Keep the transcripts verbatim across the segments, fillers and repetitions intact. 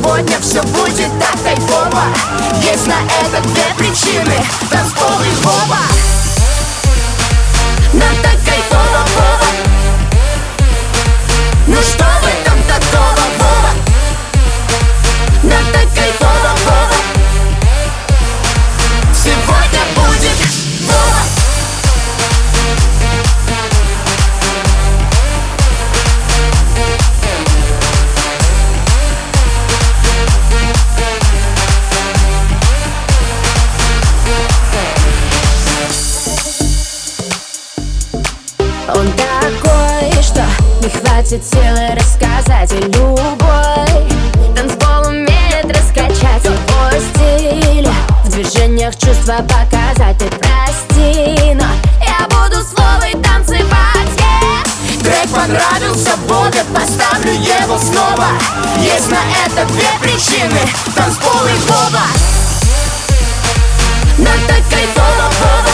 сегодня все будет так кайфово. Есть на это две причины: танцпол и Вова. Нам так кайфово, Вова. Ну что в этом такого, Вова? Нам так кайфово, Вова. Сегодня будет Вова. Он такой, что не хватит силы рассказать. И любой танцпол умеет раскачать его стиль, в движениях чувства показать. Ты прости, но я буду с Вовой танцевать, yeah! Трек понравился Вове, поставлю его снова. Есть на это две причины: танцпол и Вова. Нам так кайфово, Вова.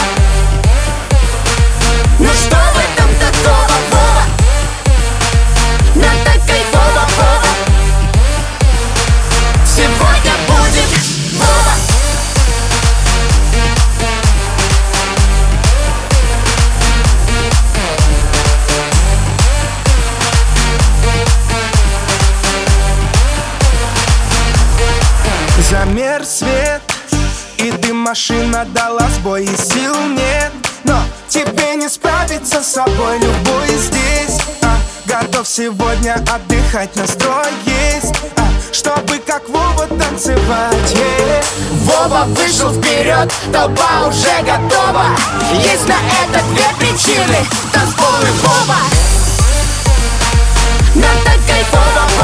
Ну что в этом такого, Вова? Нам так кайфово, Вова. Сегодня будет Вова. Замер свет, и дым машина дала сбой, и сил нет. Но тебе не справиться с собой, любой здесь, а, готов сегодня отдыхать, настрой есть, а, чтобы как Вова танцевать, yeah. Вова вышел вперед, толпа уже готова. Есть на это две причины: танцпол и Вова. Нам так кайфово,